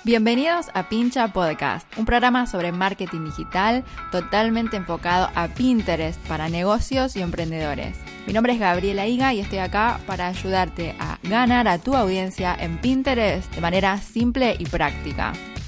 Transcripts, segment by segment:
Bienvenidos a Pincha Podcast, un programa sobre marketing digital totalmente enfocado a Pinterest para negocios y emprendedores. Mi nombre es Gabriela Higa y estoy acá para ayudarte a ganar a tu audiencia en Pinterest de manera simple y práctica.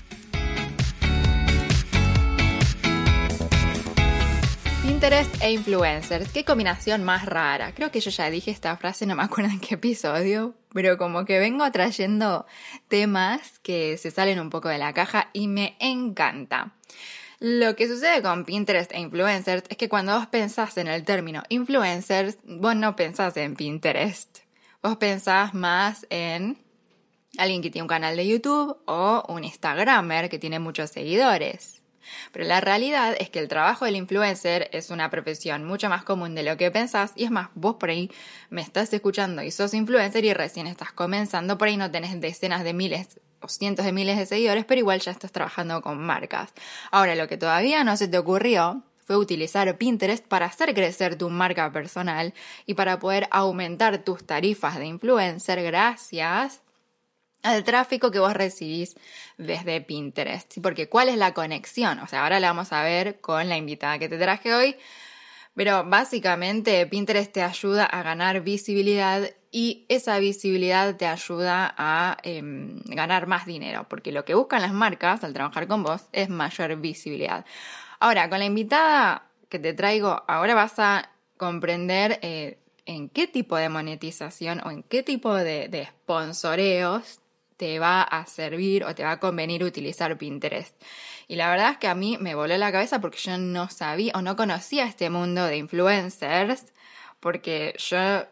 Pinterest e influencers, qué combinación más rara. Creo que yo ya dije esta frase, no me acuerdo en qué episodio, pero como que vengo trayendo temas que se salen un poco de la caja y me encanta. Lo que sucede con Pinterest e influencers es que cuando vos pensás en el término influencers, vos no pensás en Pinterest. Vos pensás más en alguien que tiene un canal de YouTube o un Instagramer que tiene muchos seguidores. Pero la realidad es que el trabajo del influencer es una profesión mucho más común de lo que pensás, y es más, vos por ahí me estás escuchando y sos influencer y recién estás comenzando, por ahí no tenés decenas de miles o cientos de miles de seguidores, pero igual ya estás trabajando con marcas. Ahora, lo que todavía no se te ocurrió fue utilizar Pinterest para hacer crecer tu marca personal y para poder aumentar tus tarifas de influencer gracias al tráfico que vos recibís desde Pinterest. ¿Sí? Porque ¿cuál es la conexión? O sea, ahora la vamos a ver con la invitada que te traje hoy, pero básicamente Pinterest te ayuda a ganar visibilidad y esa visibilidad te ayuda a ganar más dinero, porque lo que buscan las marcas al trabajar con vos es mayor visibilidad. Ahora, con la invitada que te traigo, ahora vas a comprender en qué tipo de monetización o en qué tipo de sponsoreos te va a servir o te va a convenir utilizar Pinterest. Y la verdad es que a mí me voló la cabeza porque yo no sabía o no conocía este mundo de influencers, porque yo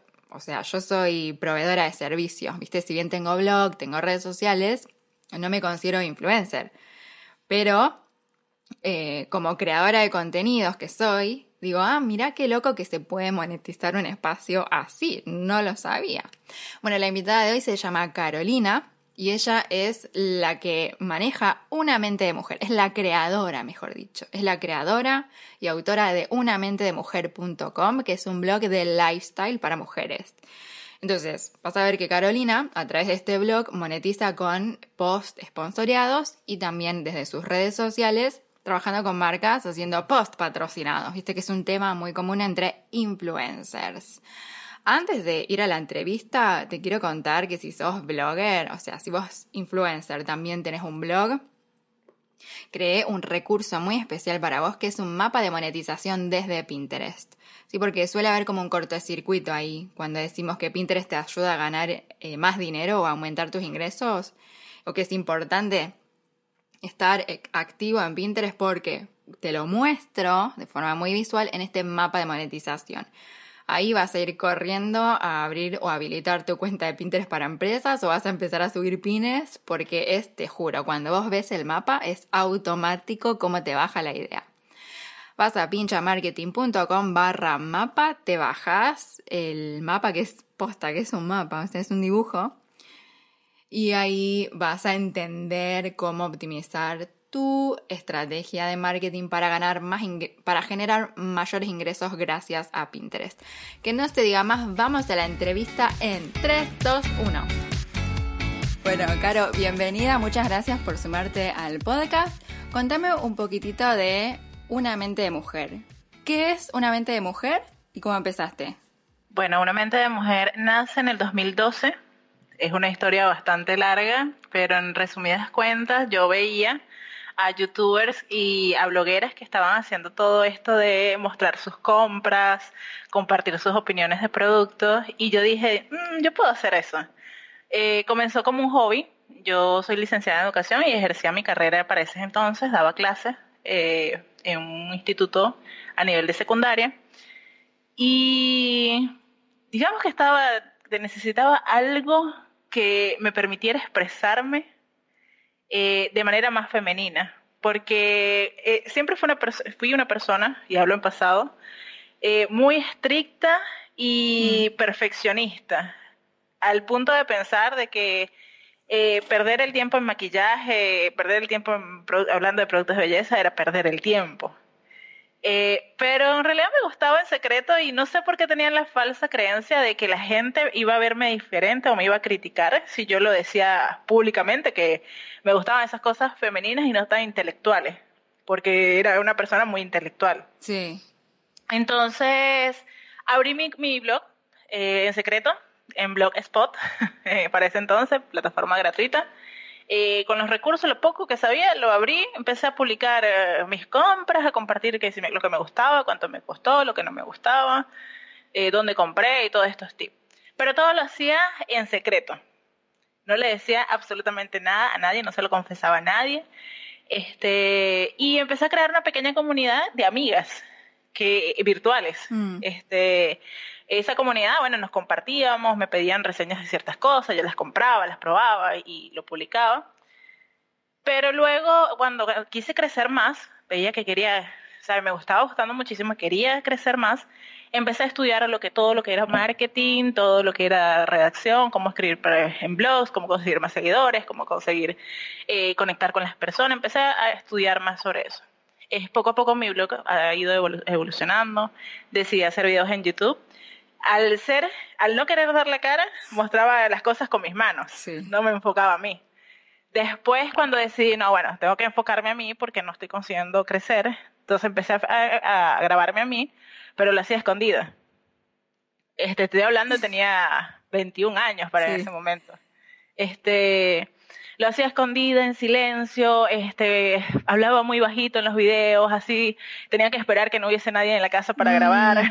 soy proveedora de servicios, ¿viste? Si bien tengo blog, tengo redes sociales, no me considero influencer. Pero como creadora de contenidos que soy, digo, mirá qué loco que se puede monetizar un espacio así, no lo sabía. Bueno, la invitada de hoy se llama Carolina y ella es la que maneja Una Mente de Mujer, es la creadora, mejor dicho, es la creadora y autora de unamentedemujer.com, que es un blog de lifestyle para mujeres. Entonces, vas a ver que Carolina, a través de este blog, monetiza con posts sponsoreados y también desde sus redes sociales, trabajando con marcas, haciendo post patrocinados. Viste que es un tema muy común entre influencers. Antes de ir a la entrevista, te quiero contar que si sos blogger, o sea, si vos influencer también tenés un blog, creé un recurso muy especial para vos que es un mapa de monetización desde Pinterest. Sí, porque suele haber como un cortocircuito ahí cuando decimos que Pinterest te ayuda a ganar más dinero o a aumentar tus ingresos, o que es importante estar activo en Pinterest porque te lo muestro de forma muy visual en este mapa de monetización. Ahí vas a ir corriendo a abrir o habilitar tu cuenta de Pinterest para empresas o vas a empezar a subir pines porque te juro, cuando vos ves el mapa es automático cómo te baja la idea. Vas a pinchamarketing.com/mapa, te bajas el mapa que es posta, que es un mapa, o sea, es un dibujo. Y ahí vas a entender cómo optimizar tu estrategia de marketing para ganar para generar mayores ingresos gracias a Pinterest. Que no se diga más, vamos a la entrevista en 3, 2, 1. Bueno, Caro, bienvenida, muchas gracias por sumarte al podcast. Contame un poquitito de Una Mente de Mujer. ¿Qué es Una Mente de Mujer y cómo empezaste? Bueno, Una Mente de Mujer nace en el 2012. Es una historia bastante larga, pero en resumidas cuentas yo veía a youtubers y a blogueras que estaban haciendo todo esto de mostrar sus compras, compartir sus opiniones de productos, y yo dije, yo puedo hacer eso. Comenzó como un hobby. Yo soy licenciada en educación y ejercía mi carrera para ese entonces, daba clases en un instituto a nivel de secundaria, y digamos que necesitaba algo que me permitiera expresarme de manera más femenina, porque siempre fui una persona, y hablo en pasado, muy estricta y perfeccionista, al punto de pensar de que perder el tiempo en maquillaje, perder el tiempo hablando de productos de belleza era perder el tiempo. Pero en realidad me gustaba en secreto y no sé por qué tenían la falsa creencia de que la gente iba a verme diferente o me iba a criticar si yo lo decía públicamente, que me gustaban esas cosas femeninas y no tan intelectuales, porque era una persona muy intelectual. Sí. Entonces, abrí mi blog en secreto, en Blogspot, para ese entonces, plataforma gratuita. Con los recursos, lo poco que sabía, lo abrí, empecé a publicar mis compras, a compartir lo que me gustaba, cuánto me costó, lo que no me gustaba, dónde compré y todos estos tips. Pero todo lo hacía en secreto. No le decía absolutamente nada a nadie, no se lo confesaba a nadie. Y empecé a crear una pequeña comunidad de amigas virtuales. Esa comunidad, bueno, nos compartíamos, me pedían reseñas de ciertas cosas, yo las compraba, las probaba y lo publicaba. Pero luego, cuando quise crecer más, veía que quería, o sea, me estaba gustando muchísimo, quería crecer más, empecé a estudiar todo lo que era marketing, todo lo que era redacción, cómo escribir en blogs, cómo conseguir más seguidores, cómo conseguir conectar con las personas, empecé a estudiar más sobre eso. Poco a poco mi blog ha ido evolucionando, decidí hacer videos en YouTube. Al no querer dar la cara, mostraba las cosas con mis manos, sí. No me enfocaba a mí. Después, cuando decidí, no, bueno, tengo que enfocarme a mí porque no estoy consiguiendo crecer, entonces empecé a grabarme a mí, pero lo hacía escondida. Estoy hablando, tenía 21 años para ese momento. Lo hacía escondida, en silencio, hablaba muy bajito en los videos, así, tenía que esperar que no hubiese nadie en la casa para grabar.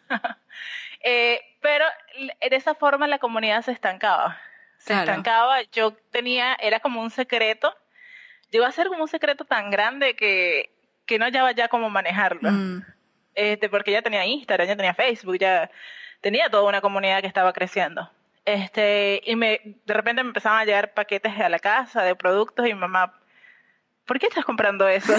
Pero de esa forma la comunidad se estancaba. Estancaba, era como un secreto, llegó a ser como un secreto tan grande que no hallaba ya cómo manejarlo. Porque ya tenía Instagram, ya tenía Facebook, ya tenía toda una comunidad que estaba creciendo. Y de repente me empezaban a llegar paquetes a la casa de productos y mi mamá, ¿por qué estás comprando eso?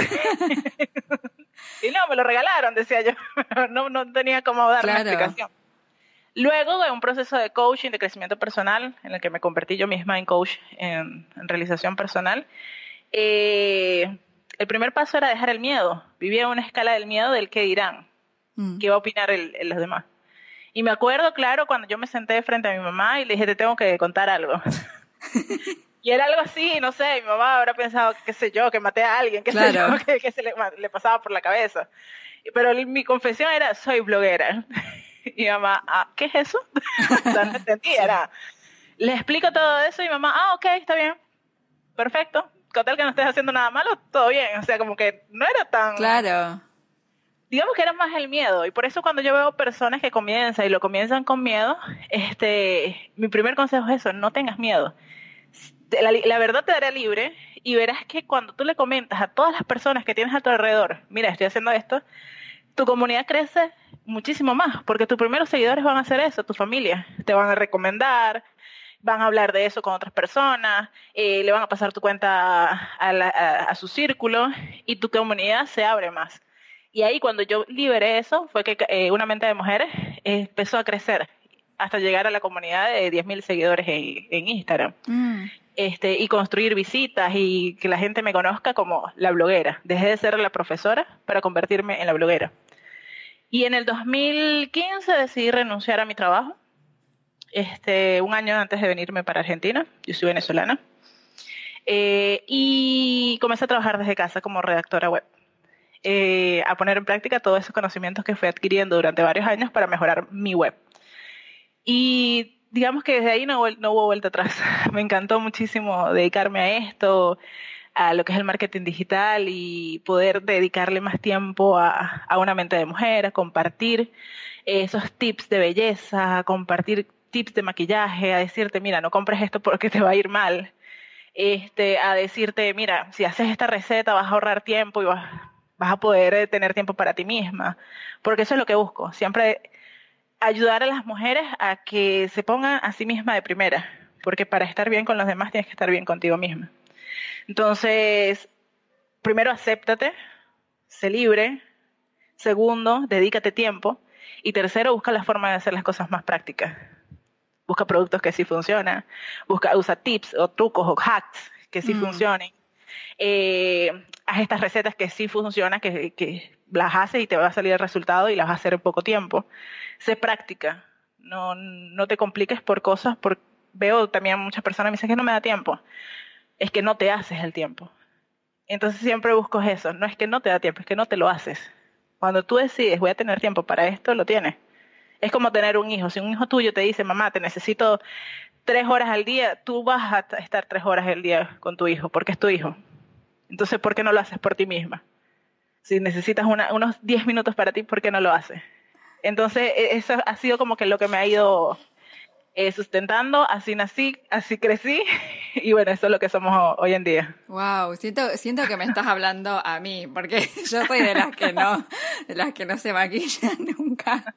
Y no, me lo regalaron, decía yo. No tenía cómo darme explicación. Luego de un proceso de coaching, de crecimiento personal, en el que me convertí yo misma en coach en realización personal, el primer paso era dejar el miedo. Vivía una escala del miedo del qué dirán, qué va a opinar los demás. Y me acuerdo, claro, cuando yo me senté frente a mi mamá y le dije, te tengo que contar algo. Y era algo así, no sé, mi mamá habrá pensado, qué sé yo, que maté a alguien, qué sé yo, que se le pasaba por la cabeza. Pero mi confesión era, soy bloguera. Y mi mamá, ¿qué es eso? O sea, no entendía, le explico todo eso y mi mamá, ok, está bien, perfecto, con tal que no estés haciendo nada malo, todo bien. O sea, como que no era tan... Claro. Digamos que era más el miedo, y por eso cuando yo veo personas que comienzan con miedo, mi primer consejo es eso, no tengas miedo. La verdad te dará libre, y verás que cuando tú le comentas a todas las personas que tienes a tu alrededor, mira, estoy haciendo esto, tu comunidad crece muchísimo más, porque tus primeros seguidores van a hacer eso, tu familia, te van a recomendar, van a hablar de eso con otras personas, le van a pasar tu cuenta a su círculo, y tu comunidad se abre más. Y ahí cuando yo liberé eso, fue que Una Mente de Mujeres empezó a crecer, hasta llegar a la comunidad de 10.000 seguidores en Instagram. Y construir visitas y que la gente me conozca como la bloguera. Dejé de ser la profesora para convertirme en la bloguera. Y en el 2015 decidí renunciar a mi trabajo, un año antes de venirme para Argentina. Yo soy venezolana. Y comencé a trabajar desde casa como redactora web. A poner en práctica todos esos conocimientos que fui adquiriendo durante varios años para mejorar mi web. Y digamos que desde ahí no hubo vuelta atrás. Me encantó muchísimo dedicarme a esto, a lo que es el marketing digital y poder dedicarle más tiempo a Una Mente de Mujer, a compartir esos tips de belleza, a compartir tips de maquillaje, a decirte, mira, no compres esto porque te va a ir mal. A decirte, mira, si haces esta receta vas a ahorrar tiempo y vas a poder tener tiempo para ti misma. Porque eso es lo que busco, siempre ayudar a las mujeres a que se pongan a sí misma de primera, porque para estar bien con los demás tienes que estar bien contigo misma. Entonces, primero, acéptate, sé libre. Segundo, dedícate tiempo. Y tercero, busca la forma de hacer las cosas más prácticas. Busca productos que sí funcionan. Usa tips o trucos o hacks que sí funcionen. haz estas recetas que sí funcionan, que las haces y te va a salir el resultado y las vas a hacer en poco tiempo. Sé práctica, no te compliques por cosas, veo también muchas personas me dicen que no me da tiempo, es que no te haces el tiempo. Entonces siempre busco eso, no es que no te da tiempo, es que no te lo haces. Cuando tú decides, voy a tener tiempo para esto, lo tienes. Es como tener un hijo. Si un hijo tuyo te dice, mamá, te necesito 3 horas al día, tú vas a estar 3 horas al día con tu hijo, porque es tu hijo. Entonces, ¿por qué no lo haces por ti misma? Si necesitas unos 10 minutos para ti, ¿por qué no lo haces? Entonces, eso ha sido como que lo que me ha ido sustentando, así nací, así crecí, y bueno, eso es lo que somos hoy en día. Wow, siento que me estás hablando a mí, porque yo soy de las que no se maquillan nunca.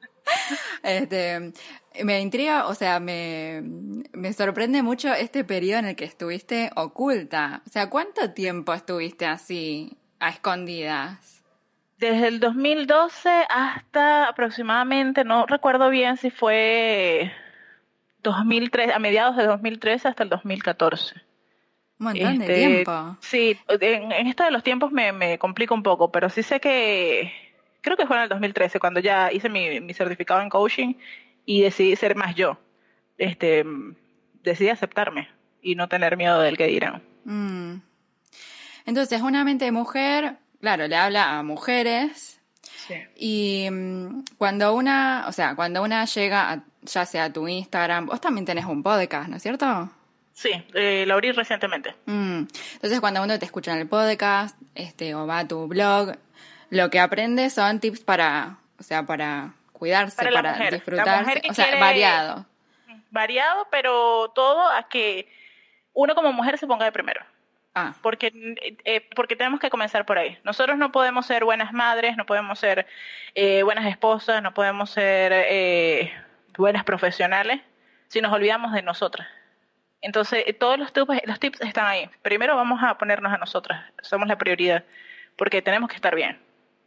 Me intriga, o sea, me sorprende mucho este periodo en el que estuviste oculta. O sea, ¿cuánto tiempo estuviste así, a escondidas? Desde el 2012 hasta aproximadamente, no recuerdo bien si fue 2003, a mediados de 2013 hasta el 2014. Un montón de tiempo. Sí, en esto de los tiempos me complica un poco, pero sí sé que creo que fue en el 2013 cuando ya hice mi certificado en coaching y decidí ser más yo. Este, decidí aceptarme y no tener miedo del que dirán. Mm. Entonces, una mente de mujer, claro, le habla a mujeres. Sí. Y cuando una llega ya sea a tu Instagram, vos también tenés un podcast, ¿no es cierto? Sí, lo abrí recientemente. Entonces cuando uno te escucha en el podcast, o va a tu blog, lo que aprende son tips para cuidarse, Para para la disfrutarse, mujer que o sea, quiere variado. variado, pero todo a que uno como mujer se ponga de primero. Ah, Porque tenemos que comenzar por ahí. Nosotros no podemos ser buenas madres, no podemos ser buenas esposas, no podemos ser buenas profesionales si nos olvidamos de nosotras. Entonces, todos los tips están ahí. Primero vamos a ponernos a nosotras, somos la prioridad, porque tenemos que estar bien.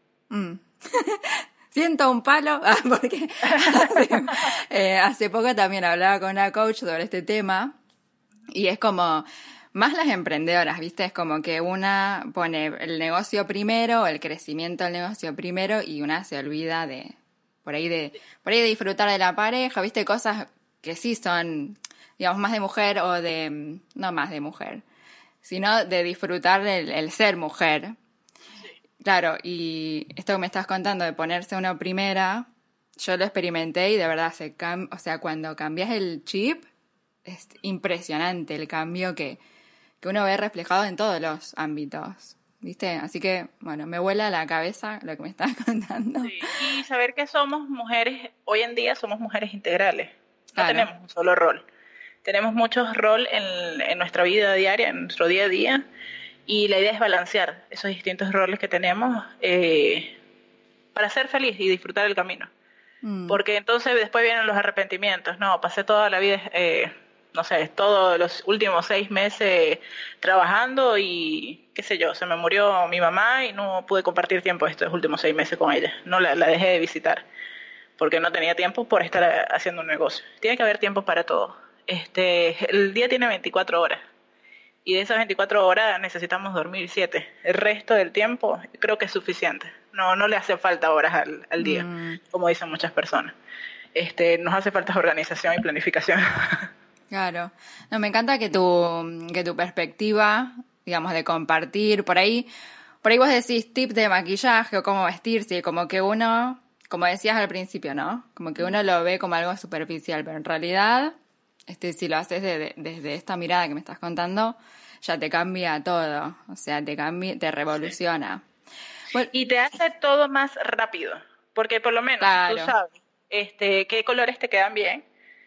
siento un palo, porque hace poco también hablaba con una coach sobre este tema, y es como, más las emprendedoras, ¿viste? Es como que una pone el negocio primero, el crecimiento del negocio primero, y una se olvida por ahí de disfrutar de la pareja, ¿viste? Cosas que sí son, digamos, más de mujer no más de mujer, sino de disfrutar el ser mujer. Claro, y esto que me estás contando de ponerse una primera, yo lo experimenté y de verdad o sea, cuando cambias el chip, es impresionante el cambio que uno ve reflejado en todos los ámbitos, ¿viste? Así que, bueno, me vuela la cabeza lo que me estás contando. Sí. Y saber que somos mujeres, hoy en día somos mujeres integrales, no Claro. tenemos un solo rol. Tenemos muchos roles en nuestra vida diaria, en nuestro día a día, y la idea es balancear esos distintos roles que tenemos para ser feliz y disfrutar el camino. Porque entonces después vienen los arrepentimientos. No, pasé toda la vida, no sé, todos los últimos 6 meses trabajando y qué sé yo, se me murió mi mamá y no pude compartir tiempo estos últimos 6 meses con ella. No la dejé de visitar porque no tenía tiempo por estar haciendo un negocio. Tiene que haber tiempo para todo. El día tiene 24 horas y de esas 24 horas necesitamos dormir 7. El resto del tiempo creo que es suficiente. No le hace falta horas al día, como dicen muchas personas. Nos hace falta organización y planificación. Claro. No, me encanta que tu perspectiva, digamos, de compartir, por ahí vos decís tip de maquillaje o cómo vestirse, como que uno, como decías al principio, ¿no? Como que uno lo ve como algo superficial, pero en realidad, si lo haces desde esta mirada que me estás contando, ya te cambia todo, o sea, te revoluciona. Sí. Bueno, y te hace todo más rápido, porque por lo menos claro. Tú sabes qué colores te quedan bien,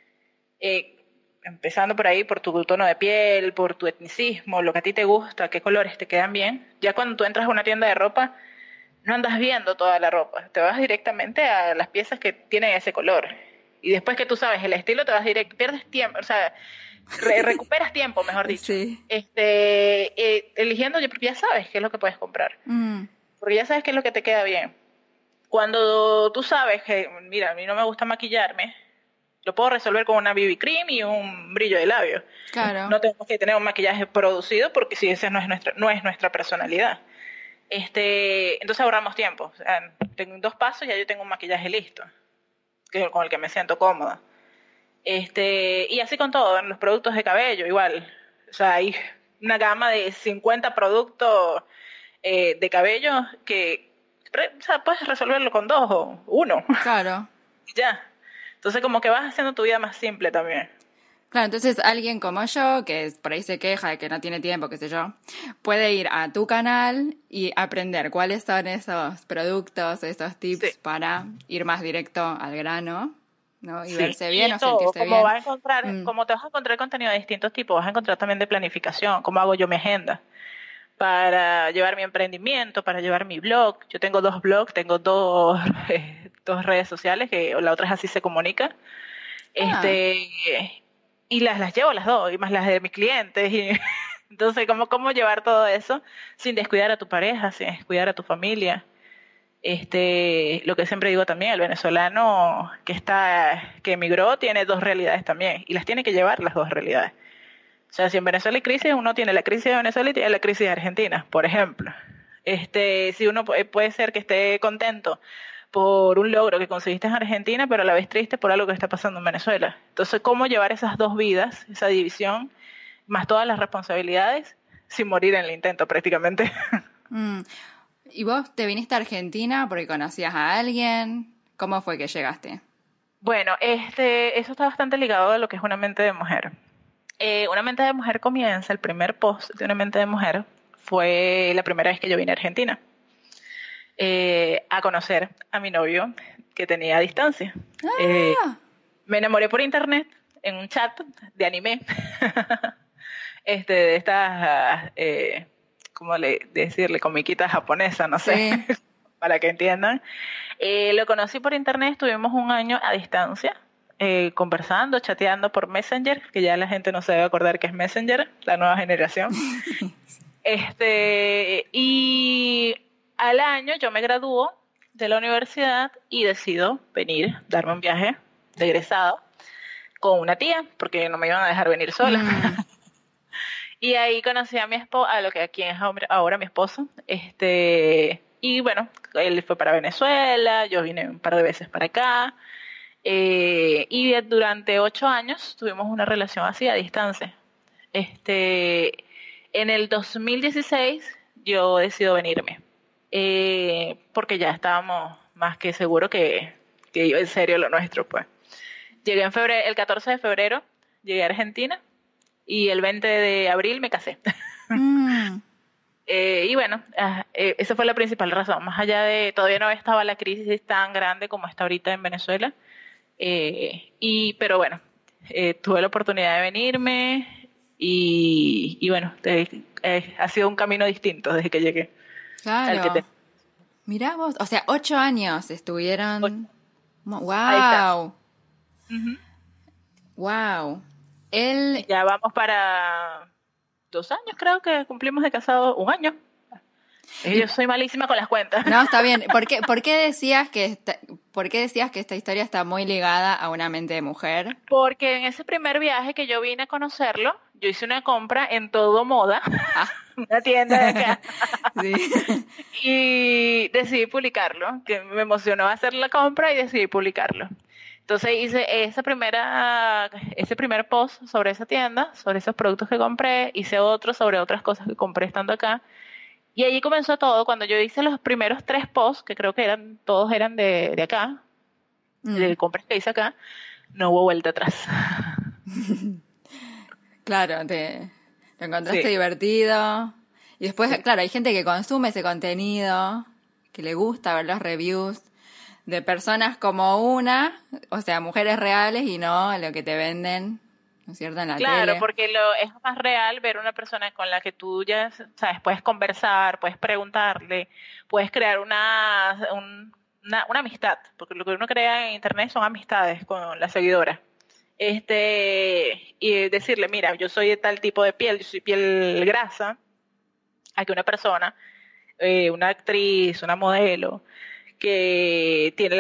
empezando por ahí, por tu tono de piel, por tu etnicismo, lo que a ti te gusta, qué colores te quedan bien. Ya cuando tú entras a una tienda de ropa, no andas viendo toda la ropa, te vas directamente a las piezas que tienen ese color. Y después que tú sabes el estilo, te vas directo, pierdes tiempo, o sea, recuperas tiempo, mejor dicho. Sí. Eligiendo, porque ya sabes qué es lo que puedes comprar. Porque ya sabes qué es lo que te queda bien. Cuando tú sabes que, mira, a mí no me gusta maquillarme, Lo puedo resolver con una BB cream y un brillo de labio. Claro. No tenemos que tener un maquillaje producido porque si esa no es nuestra personalidad. Entonces ahorramos tiempo. O sea, en 2 pasos ya yo tengo un maquillaje listo, con el que me siento cómoda. Y así con todo, en los productos de cabello igual. O sea, hay una gama de 50 productos de cabello que o sea, puedes resolverlo con 2 o 1. Claro. Ya. Entonces como que vas haciendo tu vida más simple también. Claro, entonces alguien como yo, que por ahí se queja de que no tiene tiempo, qué sé yo, puede ir a tu canal y aprender cuáles son esos productos, esos tips Sí. para ir más directo al grano, ¿no? Y Sí, verse y bien o todo, sentirse bien. como te vas a encontrar contenido de distintos tipos, vas a encontrar también de planificación, cómo hago yo mi agenda para llevar mi emprendimiento, para llevar mi blog. Yo tengo 2 blogs, tengo 2, 2 redes sociales, que la otra es Así se comunica. Ah, Este, y las llevo las 2, y más las de mis clientes. Y, entonces, ¿cómo llevar todo eso sin descuidar a tu pareja, sin descuidar a tu familia? Lo que siempre digo también, el venezolano que emigró tiene 2 realidades también, y las tiene que llevar las 2 realidades. O sea, si en Venezuela hay crisis, uno tiene la crisis de Venezuela y tiene la crisis de Argentina, por ejemplo. Si uno puede ser que esté contento por un logro que conseguiste en Argentina, pero a la vez triste por algo que está pasando en Venezuela. Entonces, ¿cómo llevar esas 2 vidas, esa división, más todas las responsabilidades, sin morir en el intento prácticamente? mm. ¿Y vos te viniste a Argentina porque conocías a alguien? ¿Cómo fue que llegaste? Bueno, eso está bastante ligado a lo que es una mente de mujer. Una mente de mujer comienza, el primer post de una mente de mujer fue la primera vez que yo vine a Argentina a conocer a mi novio que tenía a distancia. Eh, Ah, Me enamoré por internet en un chat de anime, de estas, ¿cómo decirle? Comiquitas japonesas, no sé, sí. para que entiendan. Lo conocí por internet, estuvimos un año a distancia, conversando, chateando por Messenger, que ya la gente no se debe acordar que es Messenger, la nueva generación. Y al año yo me gradúo de la universidad y decido venir, darme un viaje de egresado con una tía, porque no me iban a dejar venir sola. Mm, Y ahí conocí a mi esposo, a lo que aquí es ahora mi esposo. Y bueno, él fue para Venezuela, yo vine un par de veces para acá. Y durante 8 años tuvimos una relación así a distancia. En el 2016 yo decido venirme, porque ya estábamos más que seguros que iba en serio lo nuestro, pues. Llegué en febrero, el 14 de febrero, llegué a Argentina y el 20 de abril me casé. mm. Y bueno, esa fue la principal razón. Más allá de, todavía no estaba la crisis tan grande como está ahorita en Venezuela. Pero bueno, tuve la oportunidad de venirme y bueno, ha sido un camino distinto desde que llegué al que Claro. Mirá vos, o sea, 8 años tengo estuvieron. a distancia. Wow, Ujú. wow. Y Él, ya vamos para 2 años, creo que cumplimos de casado, 1 año. Yo y, soy malísima con las cuentas. no, está bien. ¿Por qué decías que por qué decías que esta historia está muy ligada a una mente de mujer? Porque en ese primer viaje que yo vine a conocerlo, yo hice una compra en Todo Moda, Ah, una tienda de acá, sí. y decidí publicarlo, que me emocionó hacer la compra y decidí publicarlo. Entonces hice ese primer post sobre esa tienda, sobre esos productos que compré, hice otro sobre otras cosas que compré estando acá, y allí comenzó todo. Cuando yo hice los primeros 3 posts, que creo que todos eran de acá, Mm, de compras que hice acá, no hubo vuelta atrás. claro, lo encontraste Sí, divertido. Y después, sí. claro, hay gente que consume ese contenido, que le gusta ver los reviews de personas como una, o sea, mujeres reales y no lo que te venden, ¿no es cierto?, en la Claro, tele. porque es más real ver una persona con la que tú ya, sabes, puedes conversar, puedes preguntarle, puedes crear una amistad, porque lo que uno crea en internet son amistades con la seguidora. Y decirle, mira, yo soy de tal tipo de piel, yo soy piel grasa, a que una persona, una actriz, una modelo, que tiene la piel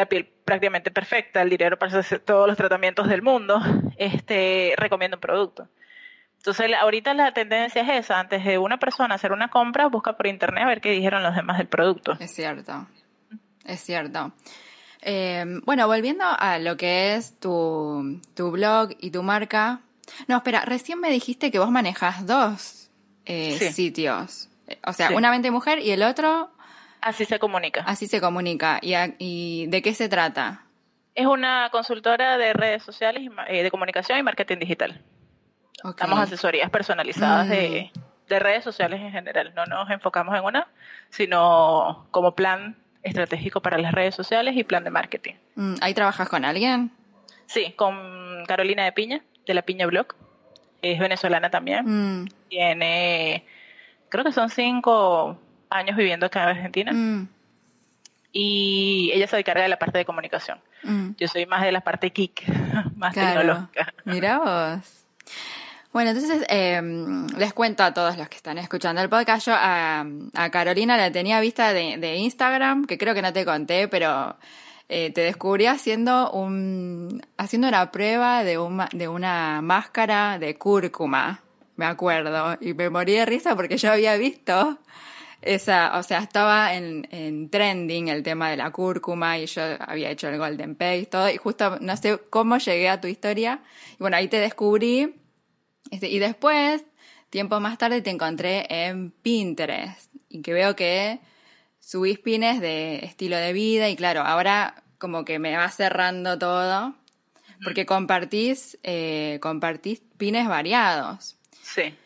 prácticamente perfecta, el dinero para hacer todos los tratamientos del mundo, recomiendo un producto. Entonces, ahorita la tendencia es esa, antes de una persona hacer una compra, busca por internet a ver qué dijeron los demás del producto. Es cierto, es cierto. Bueno, volviendo a lo que es tu blog y tu marca. No, espera, recién me dijiste que vos manejás dos Sí. sitios. O sea, Sí. una mente mujer y el otro, Así se comunica. así se comunica. ¿Y de qué se trata? Es una consultora de redes sociales, de comunicación y marketing digital. Ok. Damos asesorías personalizadas de redes sociales en general. No nos enfocamos en una, sino como plan estratégico para las redes sociales y plan de marketing. ¿Ahí trabajas con alguien? Sí, con Carolina de Piña, de La Piña Blog. Es venezolana también. Tiene, creo que son 5 años viviendo acá en Argentina. Y ella se encarga de la parte de comunicación. Yo soy más de la parte geek, más tecnológica. Mirá vos. Bueno, entonces les cuento a todos los que están escuchando el podcast. Yo a Carolina la tenía vista de Instagram, que creo que no te conté, pero te descubrí haciendo una prueba de una máscara de cúrcuma, me acuerdo, y me morí de risa porque yo había visto esa, o sea, estaba en trending el tema de la cúrcuma y yo había hecho el Golden Paste, todo, y justo no sé cómo llegué a tu historia, y bueno, ahí te descubrí. Y después, tiempo más tarde, te encontré en Pinterest y que veo que subís pines de estilo de vida y claro, ahora como que me va cerrando todo porque compartís pines variados. Sí.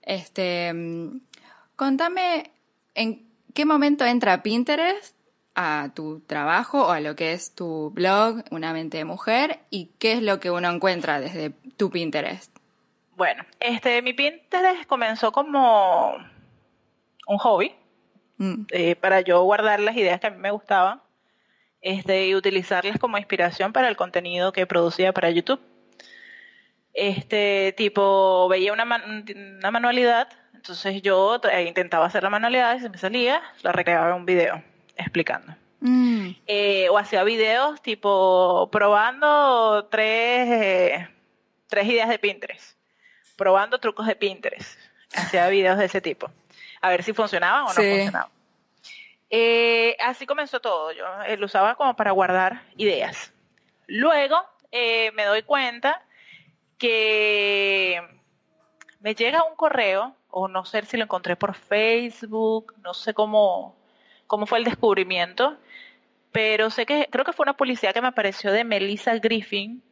Contame en qué momento entra Pinterest a tu trabajo o a lo que es tu blog, Una mente de mujer, y qué es lo que uno encuentra desde tu Pinterest. Bueno, mi Pinterest comenzó como un hobby, para yo guardar las ideas que a mí me gustaban, y utilizarlas como inspiración para el contenido que producía para YouTube. Tipo, veía una manualidad, entonces yo intentaba hacer la manualidad y si me salía, la recreaba en un video explicando. O hacía videos tipo probando tres ideas de Pinterest, probando trucos de Pinterest. Hacía videos de ese tipo, a ver si funcionaban o no funcionaban. Así comenzó todo. Yo lo usaba como para guardar ideas. Luego me doy cuenta que me llega un correo, o no sé si lo encontré por Facebook, no sé cómo fue el descubrimiento, pero creo que fue una publicidad que me apareció de Melissa Griffin,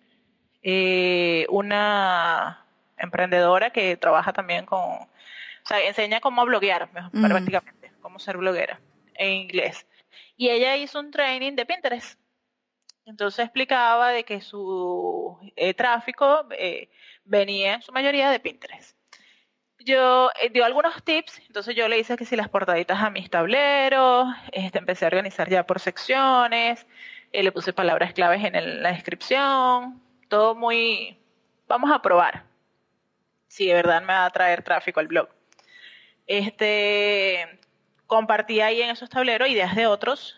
una emprendedora que trabaja también o sea, enseña cómo bloguear, prácticamente, cómo ser bloguera en inglés. Y ella hizo un training de Pinterest. Entonces explicaba de que su tráfico venía en su mayoría de Pinterest. Yo dio algunos tips, entonces yo le hice que si las portaditas a mis tableros, empecé a organizar ya por secciones, le puse palabras claves en la descripción, todo muy, vamos a probar si de verdad me va a traer tráfico al blog. Compartí ahí en esos tableros ideas de otros.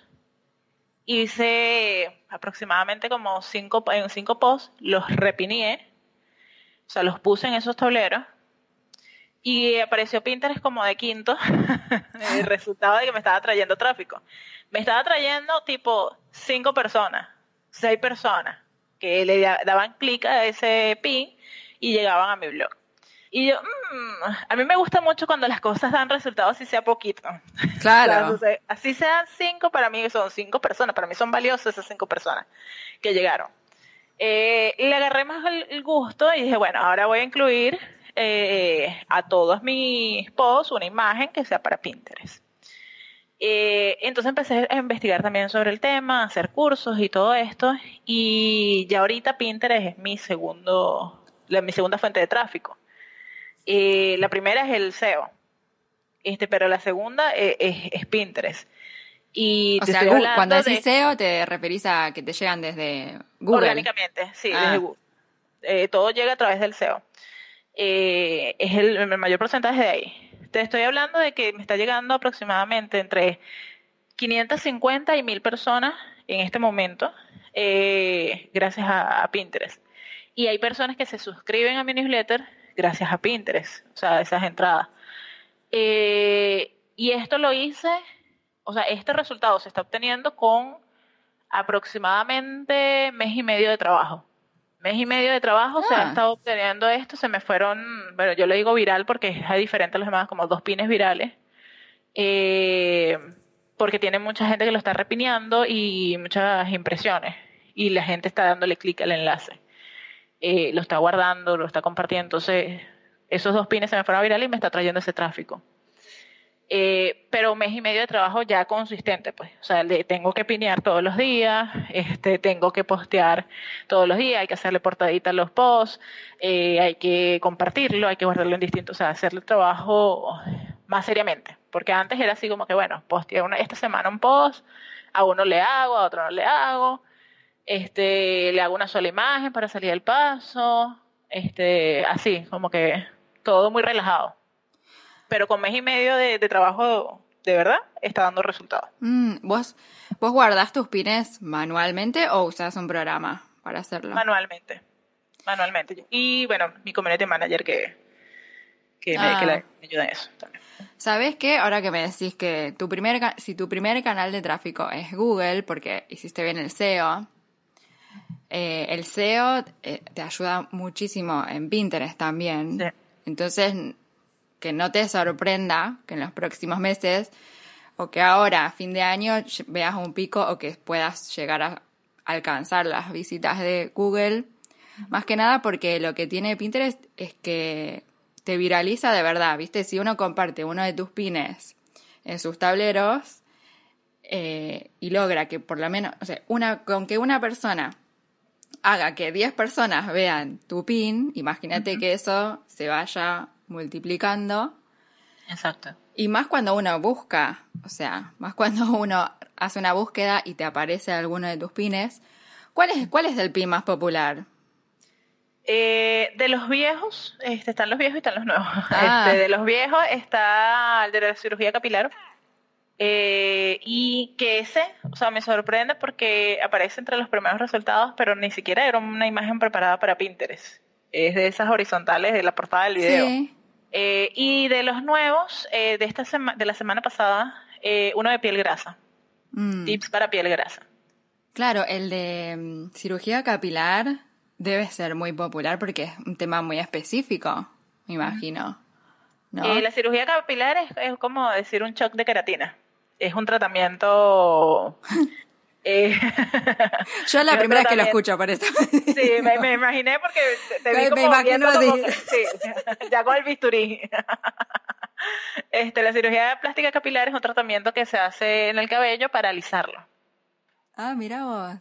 Hice aproximadamente como en 5 posts, los repineé, o sea, los puse en esos tableros y apareció Pinterest como de quinto, el resultado de que me estaba trayendo tráfico. Me estaba trayendo tipo 5 personas, 6 personas que le daban clic a ese pin y llegaban a mi blog. Y yo, a mí me gusta mucho cuando las cosas dan resultados, así sea poquito. Claro. O sea, así sean 5, para mí son 5 personas, para mí son valiosas esas 5 personas que llegaron. Y le agarré más el gusto y dije, bueno, ahora voy a incluir a todos mis posts una imagen que sea para Pinterest. Entonces empecé a investigar también sobre el tema, a hacer cursos y todo esto, y ya ahorita Pinterest es mi segunda fuente de tráfico. La primera es el SEO, pero la segunda es Pinterest. Y o te sea, estoy hablando cuando decís SEO te referís a que te llegan desde Google. Orgánicamente, sí, desde Google. Todo llega a través del SEO. Es el mayor porcentaje de ahí. Te estoy hablando de que me está llegando aproximadamente entre 550 y 1000 personas en este momento gracias a Pinterest. Y hay personas que se suscriben a mi newsletter gracias a Pinterest, o sea, esas entradas. Y esto lo hice, o sea, este resultado se está obteniendo con aproximadamente mes y medio de trabajo. Mes y medio de trabajo se ha Ah, estado obteniendo esto, se me fueron, bueno, yo le digo viral porque es diferente a los demás, como 2 pines virales, eh, porque tiene mucha gente que lo está repineando y muchas impresiones, y la gente está dándole clic al enlace, lo está guardando, lo está compartiendo, entonces esos 2 pines se me fueron virales y me está trayendo ese tráfico. Pero un mes y medio de trabajo ya consistente, pues. O sea, tengo que pinear todos los días, tengo que postear todos los días, hay que hacerle portadita a los posts, hay que compartirlo, hay que guardarlo en distintos, o sea, hacerle el trabajo más seriamente. Porque antes era así como que, bueno, posteé esta semana un post, a uno le hago, a otro no le hago, le hago una sola imagen para salir del paso, así, como que todo muy relajado, pero con mes y medio de trabajo, de verdad, está dando resultados. ¿vos guardás tus pines manualmente o usás un programa para hacerlo? Manualmente, manualmente. Y bueno, mi community manager que me ayuda en eso también. ¿Sabes qué? Ahora que me decís que si tu primer canal de tráfico es Google, porque hiciste bien el SEO, el SEO te ayuda muchísimo en Pinterest Sí, también. Entonces, que no te sorprenda que en los próximos meses o que ahora, a fin de año, veas un pico o que puedas llegar a alcanzar las visitas de Google. Más que nada porque lo que tiene Pinterest es que te viraliza de verdad, ¿viste? Si uno comparte uno de tus pines en sus tableros y logra que por lo menos, o sea, con que una persona haga que 10 personas vean tu pin, imagínate que eso se vaya multiplicando. exacto. Y más cuando uno busca, o sea, más cuando uno hace una búsqueda y te aparece alguno de tus pines. ¿Cuál es el pin más popular? De los viejos, están los viejos y están los nuevos. Ah, De los viejos está el de la cirugía capilar. Y que ese, o sea, me sorprende porque aparece entre los primeros resultados, pero ni siquiera era una imagen preparada para Pinterest. Es de esas horizontales de la portada del video. sí. Y de los nuevos, de la semana pasada, uno de piel grasa. Tips para piel grasa. Claro, el de cirugía capilar debe ser muy popular porque es un tema muy específico, me imagino, ¿no? La cirugía capilar es como decir un shock de queratina. Es un tratamiento. eh, Yo la es un primera vez que lo tratamiento. escucho, por eso. Sí, me imaginé porque te vi Me como imagino viendo como así. que, sí, ya con el bisturí. La cirugía plástica capilar es un tratamiento que se hace en el cabello para alisarlo. Ah, mira vos.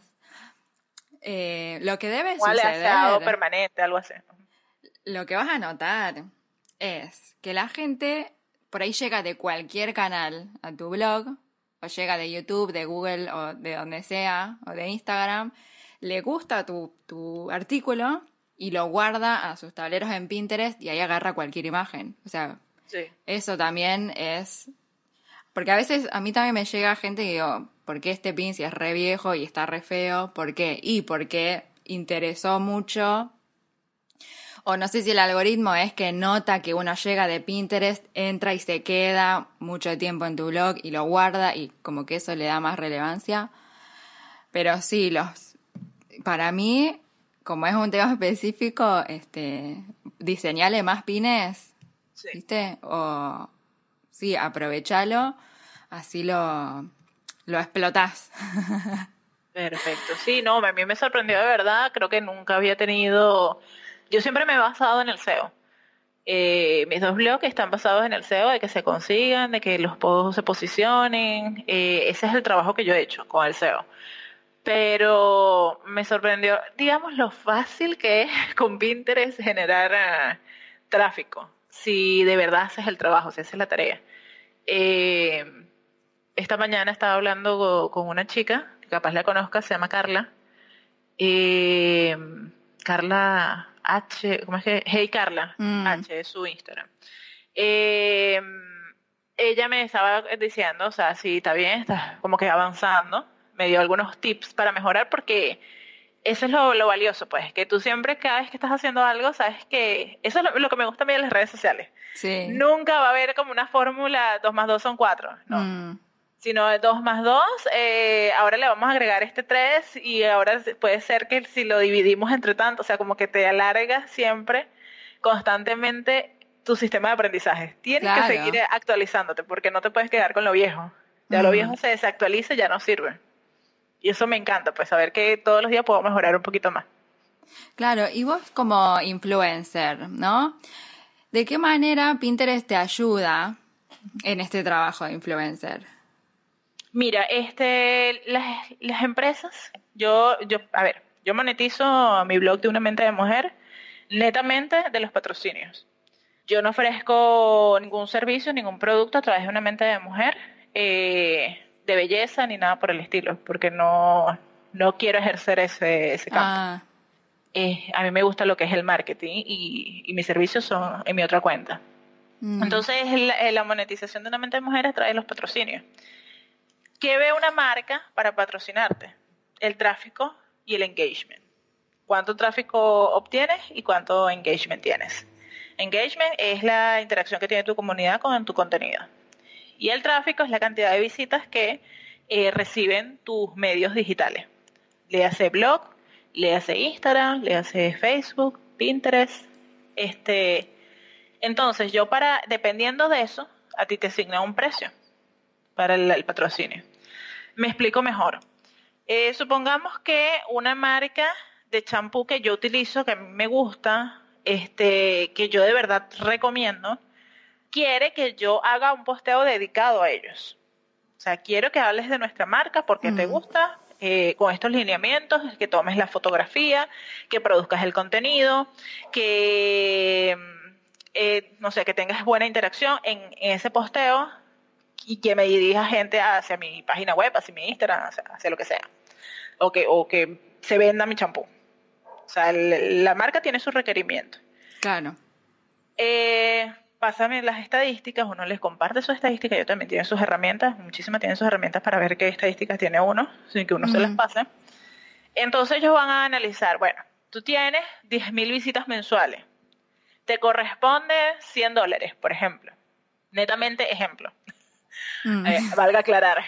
Lo que debe Un alisado suceder, permanente, algo así. lo que vas a notar es que la gente por ahí llega de cualquier canal a tu blog, o llega de YouTube, de Google o de donde sea, o de Instagram, le gusta tu artículo y lo guarda a sus tableros en Pinterest y ahí agarra cualquier imagen. O sea, Sí. eso también es. Porque a veces a mí también me llega gente y digo, ¿por qué este pin si es re viejo y está re feo? ¿Por qué? Y porque interesó mucho. O no sé si el algoritmo es que nota que uno llega de Pinterest, entra y se queda mucho tiempo en tu blog y lo guarda y como que eso le da más relevancia. Pero sí, para mí, como es un tema específico, diseñale más pines, Sí. ¿viste? O sí, aprovechalo, así lo explotás. Perfecto. Sí, no, a mí me sorprendió de verdad. Creo que nunca había tenido. Yo siempre me he basado en el SEO. Mis 2 blogs están basados en el SEO, de que se consigan, de que los posts se posicionen. Ese es el trabajo que yo he hecho con el SEO. Pero me sorprendió, digamos, lo fácil que es con Pinterest generar tráfico. Si de verdad haces el trabajo, si haces la tarea. Eh, esta mañana estaba hablando con una chica, que capaz la conozcas, se llama Carla. Eh, Carla H, ¿cómo es que? Hey Carla Mm, H es su Instagram. Eh, Ella me estaba diciendo, o sea, sí, está bien, está como que avanzando, me dio algunos tips para mejorar, porque eso es lo valioso, pues, que tú siempre, cada vez que estás haciendo algo, sabes que eso es lo que me gusta a mí de las redes sociales. Sí. Nunca va a haber como una fórmula 2 más 2 son 4, no. Sino 2 más 2, ahora le vamos a agregar este 3 y ahora puede ser que si lo dividimos entre tanto, o sea, como que te alarga siempre, constantemente, tu sistema de aprendizaje. Tienes que seguir actualizándote porque no te puedes quedar con lo viejo. Ya lo viejo se desactualiza y ya no sirve. Y eso me encanta, pues saber que todos los días puedo mejorar un poquito más. Claro, y vos como influencer, ¿no? ¿De qué manera Pinterest te ayuda en este trabajo de influencer? Mira, las empresas, yo monetizo mi blog de Una Mente de Mujer netamente de los patrocinios. Yo no ofrezco ningún servicio, ningún producto a través de Una Mente de Mujer, de belleza ni nada por el estilo, porque no quiero ejercer ese campo. A mí me gusta lo que es el marketing y mis servicios son en mi otra cuenta. Entonces, la monetización de Una Mente de Mujer a través de los patrocinios. ¿Qué ve una marca para patrocinarte? El tráfico y el engagement. ¿Cuánto tráfico obtienes y cuánto engagement tienes? Engagement es la interacción que tiene tu comunidad con tu contenido. Y el tráfico es la cantidad de visitas que reciben tus medios digitales. Le hace blog, le hace Instagram, le hace Facebook, Pinterest. Entonces, dependiendo de eso, a ti te asigna un precio para el patrocinio. Me explico mejor. Supongamos que una marca de champú que yo utilizo, que a mí me gusta, que yo de verdad recomiendo, quiere que yo haga un posteo dedicado a ellos. O sea, quiero que hables de nuestra marca porque te gusta, con estos lineamientos, que tomes la fotografía, que produzcas el contenido, que, no sé, que tengas buena interacción en ese posteo y que me dirija gente hacia mi página web, hacia mi Instagram, hacia lo que sea. O que se venda mi champú. O sea, la marca tiene sus requerimientos. Claro. Pásame las estadísticas, uno les comparte sus estadísticas, ellos también tienen sus herramientas, muchísimas tienen sus herramientas para ver qué estadísticas tiene uno, sin que uno se las pase. Entonces ellos van a analizar, bueno, tú tienes 10,000 visitas mensuales, te corresponde $100, por ejemplo. Netamente ejemplo. Valga aclarar,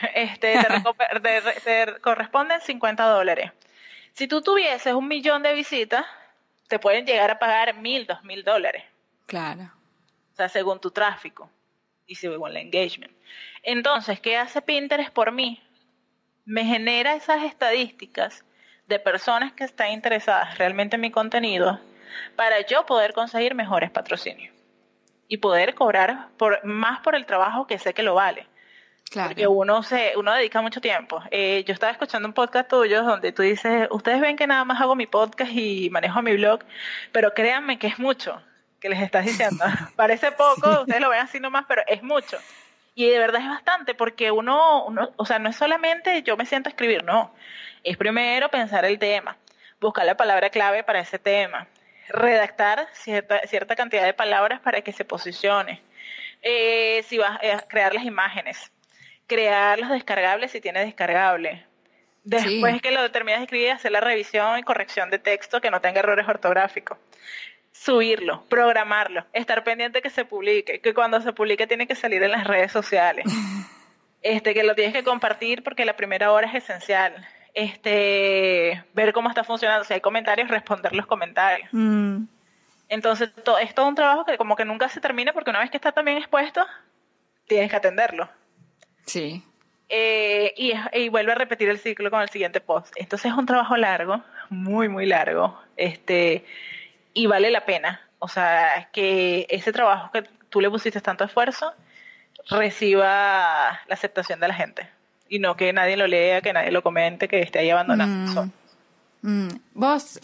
te corresponden $50. Si tú tuvieses 1,000,000 de visitas, te pueden llegar a pagar $1,000, $2,000. Claro. O sea, según tu tráfico y según el engagement. Entonces, ¿qué hace Pinterest por mí? Me genera esas estadísticas de personas que están interesadas realmente en mi contenido para yo poder conseguir mejores patrocinios y poder cobrar más por el trabajo que sé que lo vale. Claro. Porque uno dedica mucho tiempo. Yo estaba escuchando un podcast tuyo donde tú dices, ustedes ven que nada más hago mi podcast y manejo mi blog, pero créanme que es mucho que les estás diciendo. Parece poco, ustedes lo ven así nomás, pero es mucho. Y de verdad es bastante, porque uno, o sea, no es solamente yo me siento a escribir, no. Es primero pensar el tema, buscar la palabra clave para ese tema, redactar cierta cantidad de palabras para que se posicione. Si vas a crear las imágenes, crear los descargables si tienes descargable. Después que lo terminas de escribir, hacer la revisión y corrección de texto que no tenga errores ortográficos. Subirlo, programarlo, estar pendiente que se publique, que cuando se publique tiene que salir en las redes sociales, que lo tienes que compartir porque la primera hora es esencial, ver cómo está funcionando, si hay comentarios, responder los comentarios. Entonces es todo un trabajo que como que nunca se termina porque una vez que está también expuesto, tienes que atenderlo. Sí. Y vuelve a repetir el ciclo con el siguiente post. Entonces es un trabajo largo, muy, muy largo, y vale la pena. O sea, que ese trabajo que tú le pusiste tanto esfuerzo reciba la aceptación de la gente. Y no que nadie lo lea, que nadie lo comente, que esté ahí abandonado. Vos,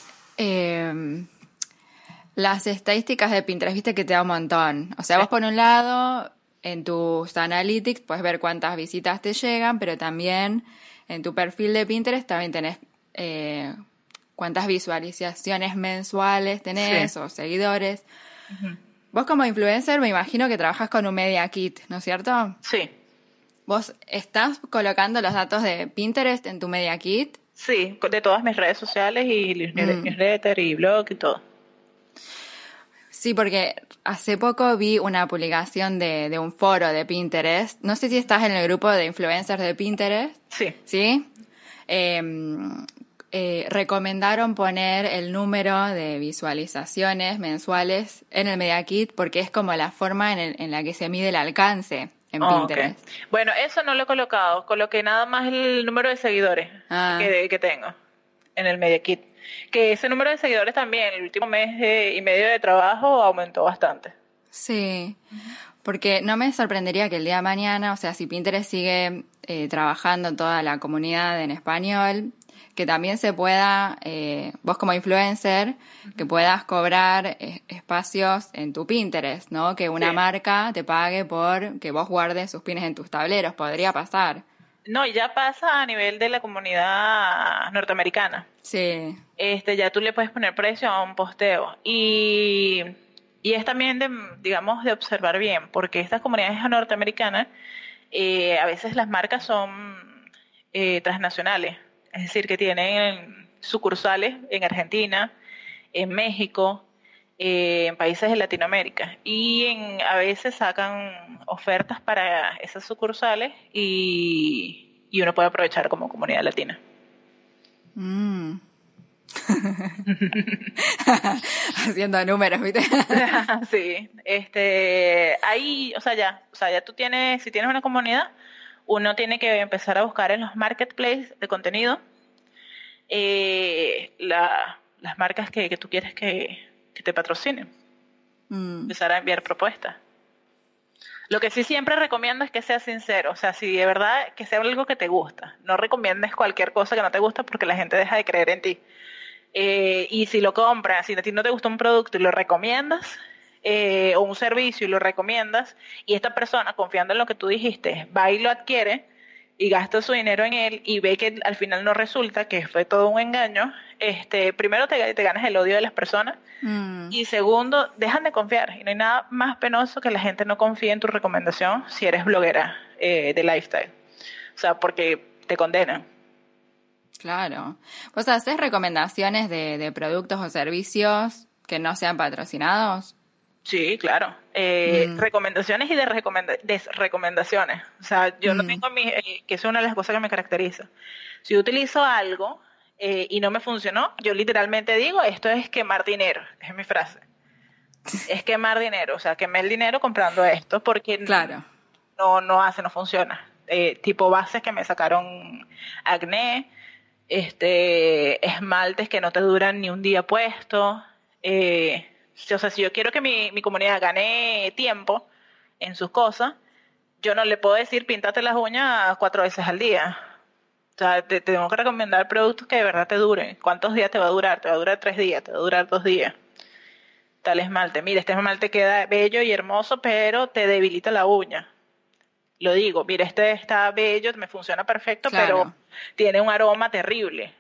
las estadísticas de Pinterest, viste que te da un montón. O sea, vos por un lado, en tus analytics puedes ver cuántas visitas te llegan, pero también en tu perfil de Pinterest también tenés cuántas visualizaciones mensuales tenés o seguidores. Vos como influencer me imagino que trabajas con un media kit, ¿no es cierto? Sí. ¿Vos estás colocando los datos de Pinterest en tu Media Kit? Sí, de todas mis redes sociales y newsletter y blog y todo. Sí, porque hace poco vi una publicación de un foro de Pinterest. No sé si estás en el grupo de influencers de Pinterest. Sí. ¿Sí? Recomendaron poner el número de visualizaciones mensuales en el Media Kit porque es como la forma en la que se mide el alcance en Pinterest. Okay. Bueno, eso no lo he colocado. Coloqué nada más el número de seguidores que tengo en el Media Kit. Que ese número de seguidores también, el último mes y medio de trabajo, aumentó bastante. Sí, porque no me sorprendería que el día de mañana, o sea, si Pinterest sigue trabajando en toda la comunidad en español, que también se pueda, vos como influencer, que puedas cobrar espacios en tu Pinterest, ¿no? Que una marca te pague por que vos guardes sus pines en tus tableros, podría pasar. No, ya pasa a nivel de la comunidad norteamericana. Sí. Ya tú le puedes poner precio a un posteo. Y es también digamos, de observar bien, porque estas comunidades norteamericanas, a veces las marcas son transnacionales, es decir, que tienen sucursales en Argentina, en México, en países de Latinoamérica, y a veces sacan ofertas para esas sucursales y uno puede aprovechar como comunidad latina. Haciendo números, ¿viste? Sí, ahí, o sea, ya tú tienes, si tienes una comunidad, uno tiene que empezar a buscar en los marketplaces de contenido las marcas que tú quieres que te patrocinen. Empezar a enviar propuestas. Lo que sí siempre recomiendo es que seas sincero, o sea, si de verdad que sea algo que te gusta, no recomiendes cualquier cosa que no te gusta porque la gente deja de creer en ti. Y si lo compras, si a ti no te gusta un producto y lo recomiendas, o un servicio y lo recomiendas, y esta persona, confiando en lo que tú dijiste, va y lo adquiere y gasta su dinero en él y ve que al final no resulta, que fue todo un engaño, primero te ganas el odio de las personas y segundo, dejan de confiar. Y no hay nada más penoso que la gente no confíe en tu recomendación si eres bloguera de lifestyle. O sea, porque te condenan. Claro. ¿Vos hacés recomendaciones de productos o servicios que no sean patrocinados? Sí, claro. Recomendaciones y desrecomendaciones. O sea, yo no tengo que es una de las cosas que me caracteriza. Si yo utilizo algo y no me funcionó, yo literalmente digo, esto es quemar dinero, es mi frase. Es quemar dinero, o sea, quemé el dinero comprando esto porque Claro. no funciona. Tipo bases que me sacaron acné, esmaltes que no te duran ni un día puesto. O sea, si yo quiero que mi comunidad gane tiempo en sus cosas, yo no le puedo decir píntate las uñas 4 veces al día. O sea, te tengo que recomendar productos que de verdad te duren. ¿Cuántos días te va a durar? Te va a durar 3 días, te va a durar 2 días. Tal esmalte. Mira, este esmalte queda bello y hermoso, pero te debilita la uña. Lo digo, mira, este está bello, me funciona perfecto, Claro. pero tiene un aroma terrible.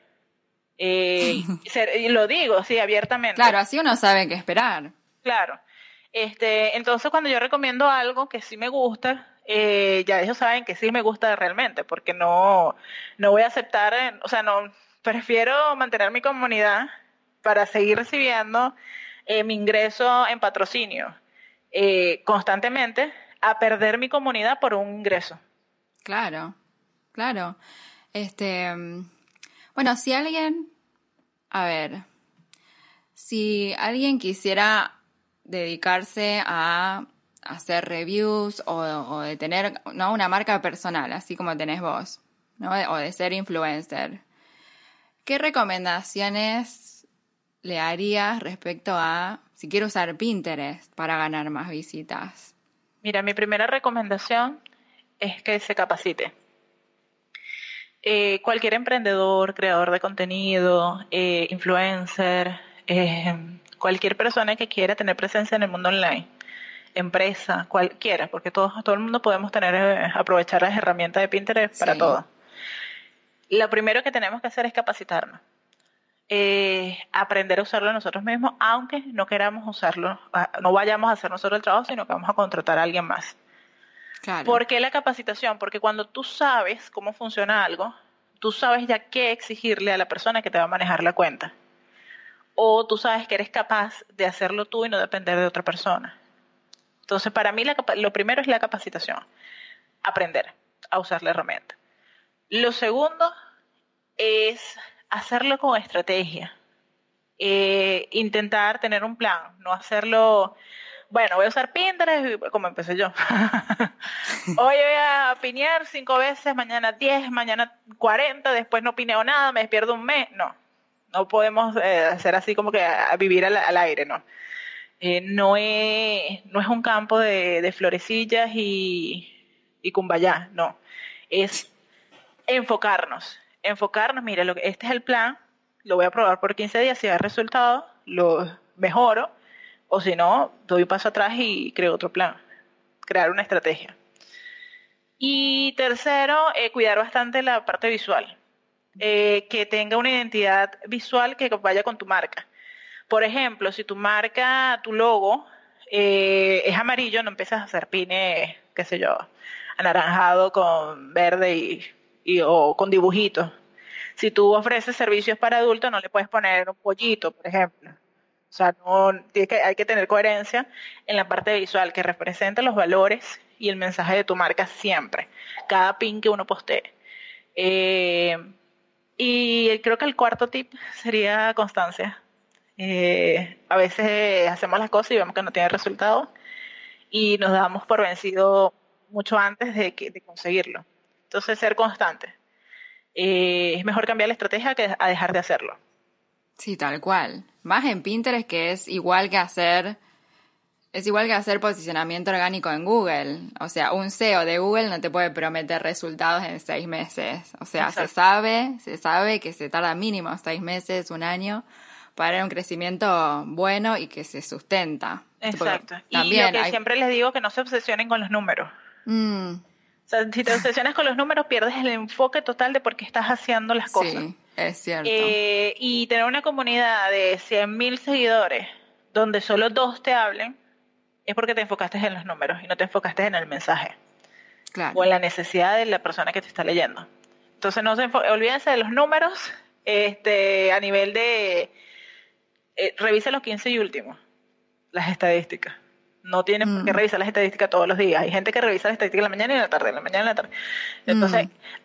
Y lo digo, sí, abiertamente. Claro, así uno sabe qué esperar. Claro. Entonces, cuando yo recomiendo algo que sí me gusta, ya ellos saben que sí me gusta realmente, porque no voy a aceptar, o sea, no, prefiero mantener mi comunidad para seguir recibiendo mi ingreso en patrocinio constantemente a perder mi comunidad por un ingreso. Claro, claro. Bueno, si alguien quisiera dedicarse a hacer reviews o de tener, ¿no?, una marca personal, así como tenés vos, ¿no?, o de ser influencer, ¿qué recomendaciones le harías respecto a si quiero usar Pinterest para ganar más visitas? Mira, mi primera recomendación es que se capacite. Cualquier emprendedor, creador de contenido, influencer, cualquier persona que quiera tener presencia en el mundo online, empresa, cualquiera, porque todo el mundo podemos aprovechar las herramientas de Pinterest para todo. Lo primero que tenemos que hacer es capacitarnos. Aprender a usarlo nosotros mismos, aunque no queramos usarlo, no vayamos a hacer nosotros el trabajo, sino que vamos a contratar a alguien más. Claro. ¿Por qué la capacitación? Porque cuando tú sabes cómo funciona algo, tú sabes ya qué exigirle a la persona que te va a manejar la cuenta. O tú sabes que eres capaz de hacerlo tú y no depender de otra persona. Entonces, para mí lo primero es la capacitación, aprender a usar la herramienta. Lo segundo es hacerlo con estrategia. Intentar tener un plan, no hacerlo, bueno, voy a usar Pinterest como empecé yo. Hoy voy a pinear 5 veces, mañana 10, mañana 40, después no pineo nada, me despierto un mes. No, no podemos hacer así como que a vivir al aire, no. No es un campo de florecillas y cumbayá, no. Es enfocarnos, mira, este es el plan, lo voy a probar por 15 días, si da resultado, lo mejoro, o si no, doy un paso atrás y creo otro plan, crear una estrategia. Y tercero, cuidar bastante la parte visual, que tenga una identidad visual que vaya con tu marca. Por ejemplo, si tu marca, tu logo es amarillo, no empiezas a hacer pines, qué sé yo, anaranjado con verde o con dibujitos. Si tú ofreces servicios para adultos, no le puedes poner un pollito, por ejemplo. O sea, hay que tener coherencia en la parte visual que represente los valores y el mensaje de tu marca siempre, cada pin que uno postee. Y creo que el cuarto tip sería constancia. A veces hacemos las cosas y vemos que no tiene resultado y nos damos por vencido mucho antes de conseguirlo. Entonces, ser constante. Es mejor cambiar la estrategia que a dejar de hacerlo. Sí, tal cual. Más en Pinterest, que es igual que hacer posicionamiento orgánico en Google. O sea, un SEO de Google no te puede prometer resultados en 6 meses. O sea, Exacto. se sabe que se tarda mínimo 6 meses, un año, para un crecimiento bueno y que se sustenta. Exacto. Y también lo que siempre les digo, que no se obsesionen con los números. O sea, si te obsesionas con los números, pierdes el enfoque total de por qué estás haciendo las cosas. Sí, es cierto. Y tener una comunidad de 100.000 seguidores donde solo 2 te hablen es porque te enfocaste en los números y no te enfocaste en el mensaje Claro. o en la necesidad de la persona que te está leyendo. Entonces, olvídense de los números a nivel de... revisa los 15 y últimos, las estadísticas. No tienen por qué revisar las estadísticas todos los días. Hay gente que revisa las estadísticas en la mañana y en la tarde, en la mañana y en la tarde. Entonces,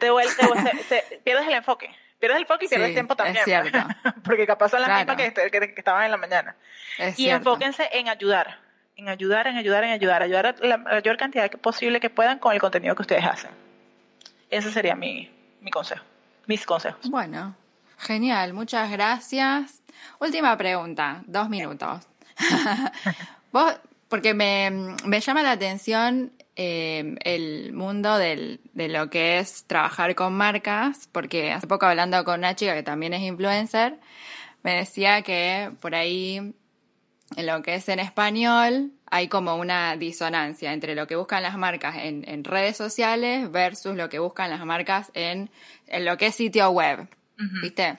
pierdes el enfoque. Pierdes el enfoque y pierdes tiempo también. Es cierto. Porque capaz son las Claro. mismas que estaban en la mañana. Es Y cierto. enfóquense en ayudar. Ayudar a la mayor cantidad posible que puedan con el contenido que ustedes hacen. Ese sería mi consejo. Mis consejos. Bueno, genial. Muchas gracias. Última pregunta. 2 minutos. Vos, porque me llama la atención el mundo de lo que es trabajar con marcas, porque hace poco hablando con una chica que también es influencer, me decía que por ahí en lo que es en español hay como una disonancia entre lo que buscan las marcas en redes sociales versus lo que buscan las marcas en lo que es sitio web, ¿viste?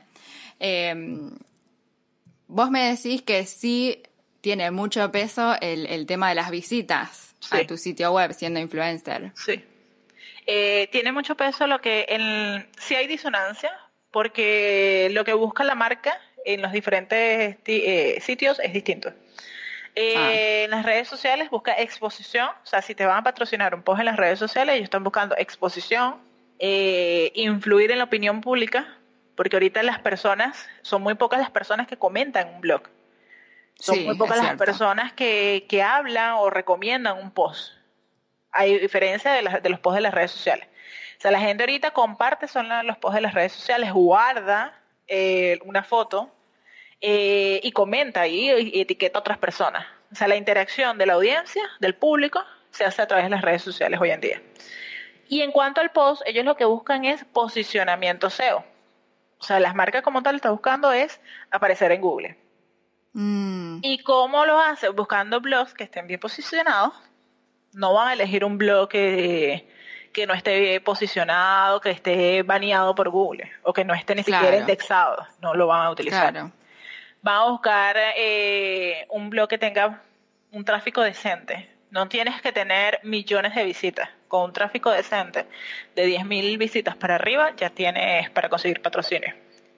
Vos me decís que sí tiene mucho peso el tema de las visitas a tu sitio web siendo influencer. Sí. Tiene mucho peso sí hay disonancia, porque lo que busca la marca en los diferentes sitios es distinto. En las redes sociales busca exposición, o sea, si te van a patrocinar un post en las redes sociales, ellos están buscando exposición, influir en la opinión pública, porque ahorita son muy pocas las personas que comentan un blog. Son muy pocas las personas que hablan o recomiendan un post. Hay diferencia de los posts de las redes sociales. O sea, la gente ahorita comparte los posts de las redes sociales, guarda una foto y comenta y etiqueta a otras personas. O sea, la interacción de la audiencia, del público, se hace a través de las redes sociales hoy en día. Y en cuanto al post, ellos lo que buscan es posicionamiento SEO. O sea, las marcas como tal están buscando es aparecer en Google. ¿Y cómo lo hacen? Buscando blogs que estén bien posicionados. No van a elegir un blog que no esté bien posicionado, que esté baneado por Google o que no esté ni siquiera indexado. No lo van a utilizar. Claro. Van a buscar un blog que tenga un tráfico decente. No tienes que tener millones de visitas. con un tráfico decente de 10.000 visitas para arriba, ya tienes para conseguir patrocinio.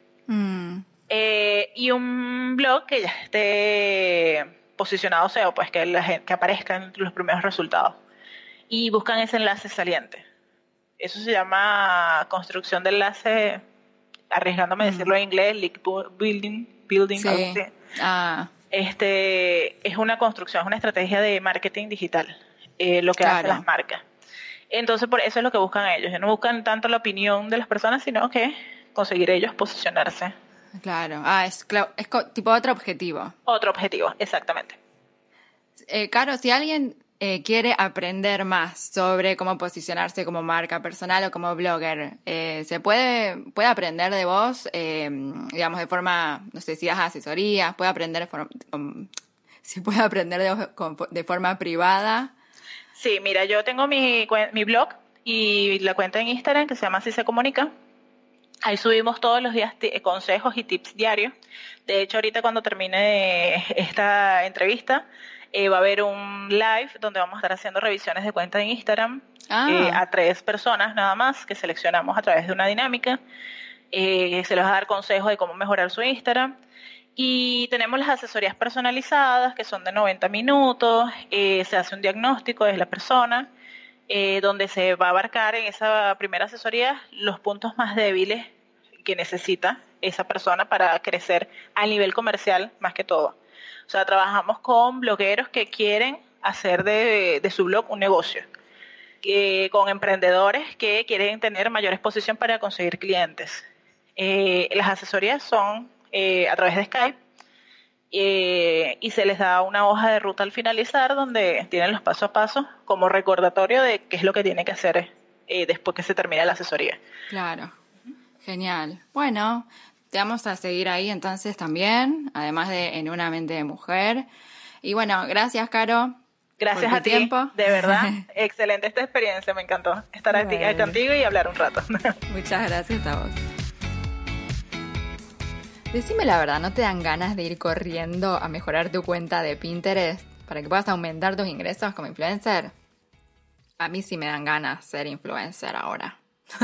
Y un blog que ya esté posicionado SEO, pues que aparezca en los primeros resultados. Y buscan ese enlace saliente. Eso se llama construcción de enlace, arriesgándome a decirlo en inglés, link building, sí. algo así. Es una construcción, es una estrategia de marketing digital, lo que hacen las marcas. Entonces, por eso es lo que buscan ellos. No buscan tanto la opinión de las personas, sino que conseguir ellos posicionarse. Claro. Es tipo otro objetivo. Otro objetivo, exactamente. Caro, si alguien quiere aprender más sobre cómo posicionarse como marca personal o como blogger, ¿se puede aprender de vos, digamos, de forma, no sé si das asesorías, puede aprender si puede aprender de forma privada? Sí, mira, yo tengo mi blog y la cuenta en Instagram que se llama Así se comunica. Ahí subimos todos los días consejos y tips diarios. De hecho, ahorita cuando termine esta entrevista, va a haber un live donde vamos a estar haciendo revisiones de cuenta en Instagram a 3 personas nada más que seleccionamos a través de una dinámica. Se les va a dar consejos de cómo mejorar su Instagram. Y tenemos las asesorías personalizadas que son de 90 minutos. Se hace un diagnóstico de la persona, donde se va a abarcar en esa primera asesoría los puntos más débiles que necesita esa persona para crecer a nivel comercial más que todo. O sea, trabajamos con blogueros que quieren hacer de su blog un negocio, con emprendedores que quieren tener mayor exposición para conseguir clientes. Las asesorías son a través de Skype y se les da una hoja de ruta al finalizar donde tienen los pasos a paso como recordatorio de qué es lo que tiene que hacer después que se termine la asesoría. Claro, genial. Bueno, te vamos a seguir ahí entonces también, además de En una mente de mujer. Y bueno, gracias, Caro. Gracias por a ti, tiempo. De verdad, excelente esta experiencia, me encantó estar aquí contigo y hablar un rato. Muchas gracias a vos. Decime la verdad, ¿no te dan ganas de ir corriendo a mejorar tu cuenta de Pinterest para que puedas aumentar tus ingresos como influencer? A mí sí me dan ganas ser influencer ahora.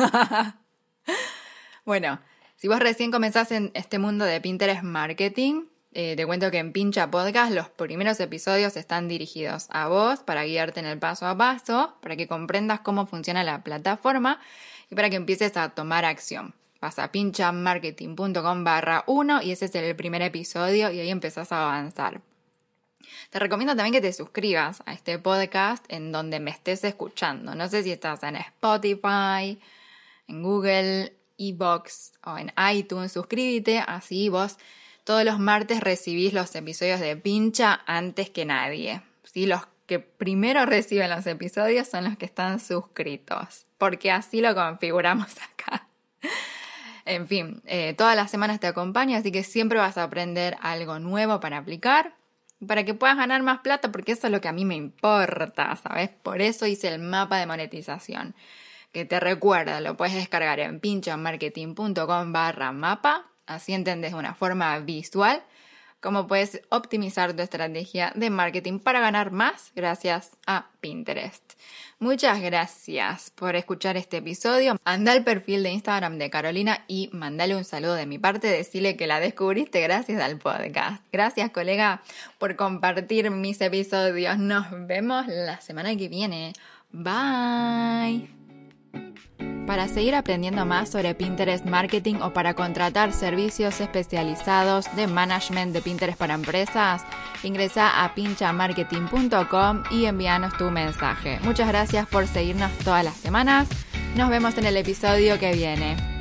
Bueno, si vos recién comenzás en este mundo de Pinterest Marketing, te cuento que en Pincha Podcast los primeros episodios están dirigidos a vos para guiarte en el paso a paso, para que comprendas cómo funciona la plataforma y para que empieces a tomar acción. Vas a pinchamarketing.com/1 y ese es el primer episodio y ahí empezás a avanzar. Te recomiendo también que te suscribas a este podcast en donde me estés escuchando. No sé si estás en Spotify, en Google, iVoox o en iTunes. Suscríbete, así vos todos los martes recibís los episodios de Pincha antes que nadie. ¿Sí? Los que primero reciben los episodios son los que están suscritos, porque así lo configuramos acá. En fin, todas las semanas te acompaño, así que siempre vas a aprender algo nuevo para aplicar, para que puedas ganar más plata, porque eso es lo que a mí me importa, ¿sabes? Por eso hice el mapa de monetización, que te recuerda, lo puedes descargar en pinchamarketing.com/mapa, así entendés de una forma visual cómo puedes optimizar tu estrategia de marketing para ganar más gracias a Pinterest. Muchas gracias por escuchar este episodio. Anda al perfil de Instagram de Carolina y mandale un saludo de mi parte. Decile que la descubriste gracias al podcast. Gracias, colega, por compartir mis episodios. Nos vemos la semana que viene. Bye. Para seguir aprendiendo más sobre Pinterest Marketing o para contratar servicios especializados de management de Pinterest para empresas, ingresa a pinchamarketing.com y envíanos tu mensaje. Muchas gracias por seguirnos todas las semanas. Nos vemos en el episodio que viene.